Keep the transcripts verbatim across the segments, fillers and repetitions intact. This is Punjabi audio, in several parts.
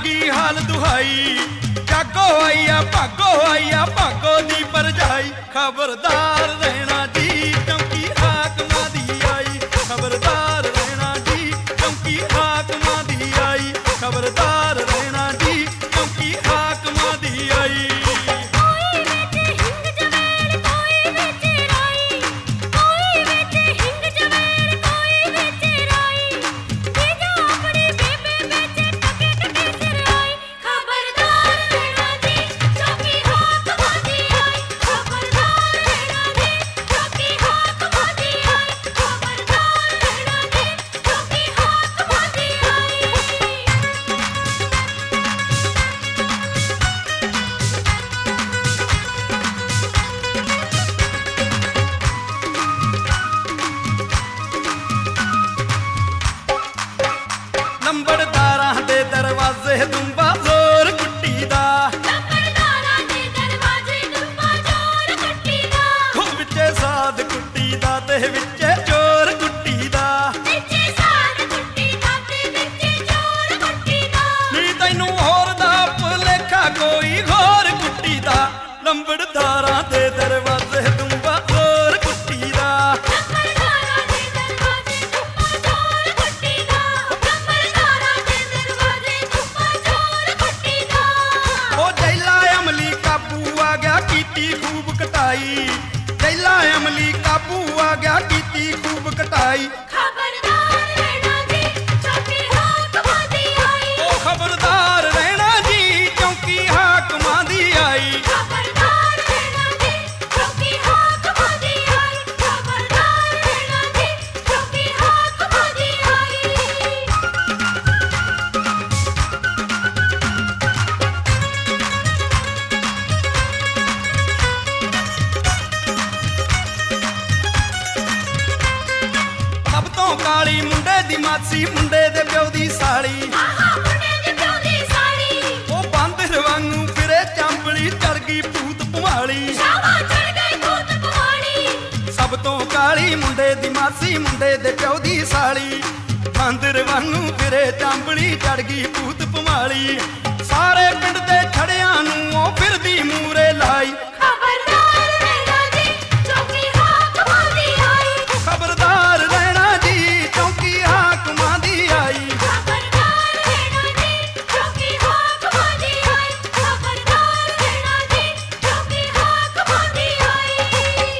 की हाल दुहाई। जागो आईया भागो आईया भागो दी परजाई। खबरदार रहना जी क्योंकि हाकमां दी आई। खबरदार रहना जी क्योंकि हाकमां दी आई। खबरदार रहना जी क्योंकि हाकमां दी आई। लंबड़दारां दे दरवाजे दुंबा जोर कुट्टी दा। लंबड़दारां दे दरवाजे दुंबा जोर कुट्टी दा। हो विचे साध कुट्टी दा ते विचे चोर कुट्टी दा। विचे साध कुट्टी दा ते विचे चोर कुट्टी दा। नी तैनू होर दा भुलेखा कोई घोर कुट्टी दा। लंबड़दारां दे दरवाजे दुंबा जोर कुट्टी दा। लंबड़दारां दे दरवाजे दुंबा जोर कुट्टी दा। लंबड़दारां दे दरवाजे दुंबा जोर कुट्टी दा। ओ जैला अमली काबू आ गया कीती खूब कटाई। जैला अमली काबू आ गया कीती खूब कटाई। खबरदार रहना जी क्योंकि हाकमां दी आई। ओ खबरदार रहना जी क्योंकि हाकमां दी आई। खबरदार रहना जी क्योंकि हाकमां दी आई। खबरदार रहना जी क्योंकि हाकमां दी आई। ਸਭ ਤੋਂ ਕਾਲੀ ਮੁੰਡੇ ਦੀ ਮਾਸੀ ਮੁੰਡੇ ਦੇ ਪਿਓ ਦੀ ਸਾਲੀ। ਆਹਾ ਮੁੰਡੇ ਦੀ ਪਿਓ ਦੀ ਸਾਲੀ। ਉਹ ਬਾਂਦਰ ਵਾਂਗੂ ਫਿਰੇ ਚਾਂਬਲੀ ਚੜ ਗਈ ਭੂਤ ਭਵਾਲੀ। ਸ਼ਾਵਾ ਚੜ ਗਈ ਭੂਤ ਭਵਾਲੀ। ਸਭ ਤੋਂ ਕਾਲੀ ਮੁੰਡੇ ਦੀ ਮਾਸੀ ਮੁੰਡੇ ਦੇ ਪਿਓ ਦੀ ਸਾਲੀ। ਬਾਂਦਰ ਵਾਂਗੂ ਫਿਰੇ ਚਾਂਬਲੀ ਚੜ ਗਈ ਭੂਤ ਭਵਾਲੀ। ਸਾਰੇ ਪਿੰਡ ਦੇ ਛੜਿਆਂ ਨੂੰ ਉਹ ਫਿਰਦੀ ਮੂਰੇ ਲਾਈ। ਖਬਰਦਾਰ ਰਹਿਣਾ ਜੀ ਕਿਉਂਕਿ ਹਾਕਮਾਂ ਦੀ ਆਈ। ਖਬਰਦਾਰ ਰਹਿਣਾ ਜੀ ਕਿਉਂਕਿ ਹਾਕਮਾਂ ਦੀ ਆਈ। ਖਬਰਦਾਰ ਰਹਿਣਾ ਜੀ ਕਿਉਂਕਿ ਹਾਕਮਾਂ ਦੀ ਆਈ। ਖਬਰਦਾਰ ਰਹਿਣਾ ਜੀ ਕਿਉਂਕਿ ਹਾਕਮਾਂ ਦੀ ਆਈ।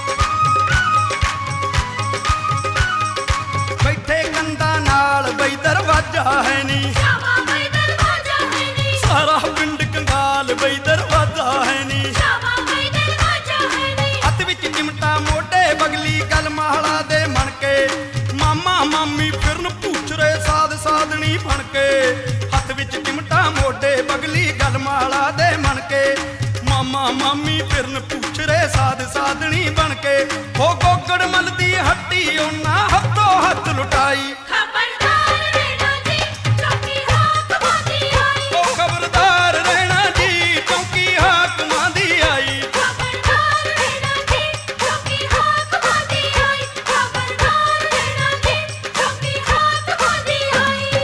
ਬੈਠੇ ਕੰਧਾਂ ਨਾਲ ਬਈ ਦਰਵਾਜ਼ਾ ਹੈ ਨੀ। ਸ਼ਾਵਾ ਬਈ ਦਰਵਾਜ਼ਾ ਹੈ ਨੀ। ਸਾਰਾ ਪਿੰਡ ਕੰਗਾਲ ਬਈ ਦਰਵਾਜ਼ਾ ਹੈ ਨੀ। ਸ਼ਾਵਾ ਬਈ ਦਰਵਾਜ਼ਾ ਹੈ ਨੀ। ਹੱਥ ਵਿੱਚ ਚਿਮਟਾ ਮੋਢੇ ਬਗਲੀ ਗਲ ਮਾਹਲਾ ਦੇ ਮਣ ਕੇ। ਮਾਮਾ ਮਾਮੀ ਫਿਰਨ ਭੂਚਰੇ ਸਾਧ ਸਾਧਣੀ ਬਣ ਕੇ। ਹੱਥ ਵਿੱਚ ਚਿਮਟਾ ਮੋਢੇ ਬਗਲੀ ਗਲ ਮਾਹਲਾ ਦੇ ਮਣ ਕੇ। ਮਾਮਾ ਮਾਮੀ ਫਿਰਨ ਭੂਚਰੇ ਸਾਧ ਸਾਧਣੀ ਬਣ ਕੇ। ਉਹ ਗੋਗੜ ਮਲ ਦੀ ਹੱਟੀ ਉਹਨਾਂ ਹੱਥੋਂ ਹੱਥ ਲੁਟਾਈ। ਖਬਰਦਾਰ ਰਹਿਣਾ ਜੀ ਕਿਉਂਕਿ ਹਾਕਮਾਂ ਦੀ ਆਈ। ਉਹ ਖਬਰਦਾਰ ਰਹਿਣਾ ਜੀ ਕਿਉਂਕਿ ਹਾਕਮਾਂ ਦੀ ਆਈ। ਖਬਰਦਾਰ ਰਹਿਣਾ ਜੀ ਕਿਉਂਕਿ ਹਾਕਮਾਂ ਦੀ ਆਈ। ਖਬਰਦਾਰ ਰਹਿਣਾ ਜੀ ਕਿਉਂਕਿ ਹਾਕਮਾਂ ਦੀ ਆਈ।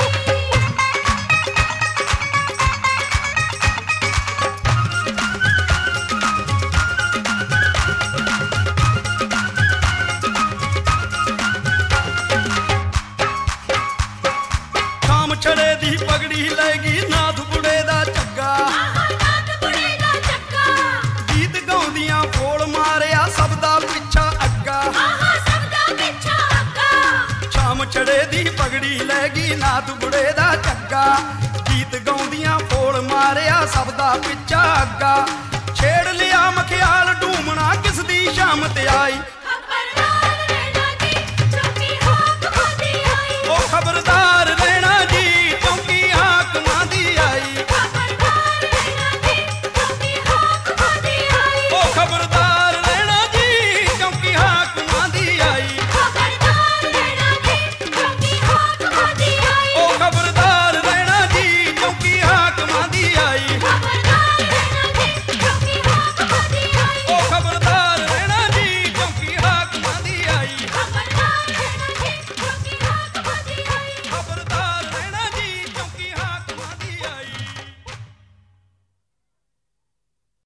ਸ਼ਾਮ ਛੜੇ ਦੀ ਪਗੜੀ ਲੈ ਗਈ ਨਾਥ ਬੁੜੇ ਦਾ ਝੱਗਾ। ਆਹਾ ਨਾਥ ਬੁੜੇ ਦਾ ਚੱਕਾ। ਗੀਤ ਗਾਉਂਦੀਆਂ ਫੋਲ ਮਾਰਿਆ ਸਭ ਦਾ ਪਿੱਛਾ ਅੱਗਾ। ਆਹਾ ਸਭ ਦਾ ਪਿੱਛਾ ਅੱਗਾ। ਸ਼ਾਮ ਛੜੇ ਦੀ ਪਗੜੀ ਲੈ ਗਈ ਨਾਥ ਬੁੜੇ ਦਾ ਝੱਗਾ। ਗੀਤ ਗਾਉਂਦੀਆਂ ਫੋਲ ਮਾਰਿਆ ਸਭ ਦਾ ਪਿੱਛਾ ਅੱਗਾ। ਛੇੜ ਲਿਆ ਮਖਿਆਲ ਡੂਮਣਾ ਕਿਸ ਦੀ ਸ਼ਾਮ ਤੇ ਆਈ।